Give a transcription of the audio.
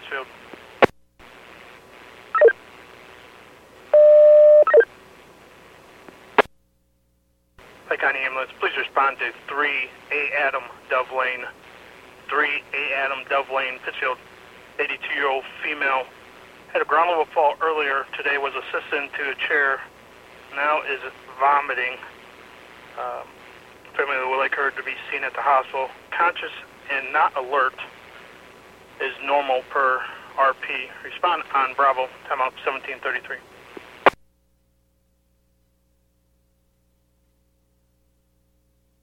Pittsfield. Lake County Ambulance, please respond to 3A Adam Dove Lane. 3A Adam Dove Lane, Pittsfield. 82-year-old female. Had a ground level fall earlier today, was assisted into a chair. Now is vomiting. Family would like her to be seen at the hospital. Conscious and not alert is normal per RP. Respond on Bravo, timeout 1733.